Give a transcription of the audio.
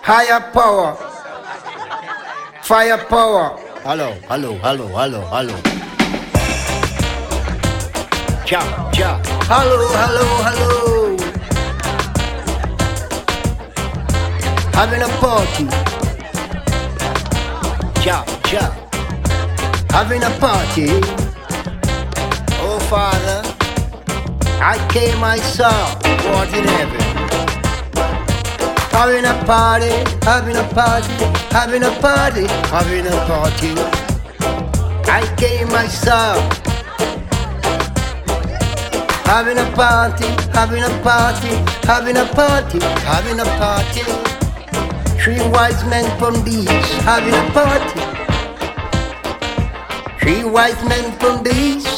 Higher power. Firepower. Hello. Cha. Hello. Having a party. Cha. Having a party. Oh Father, I came, I saw what in heaven. Having a party. I came, I saw. Having a party. Three wise men from the east having a party. Three wise men from the east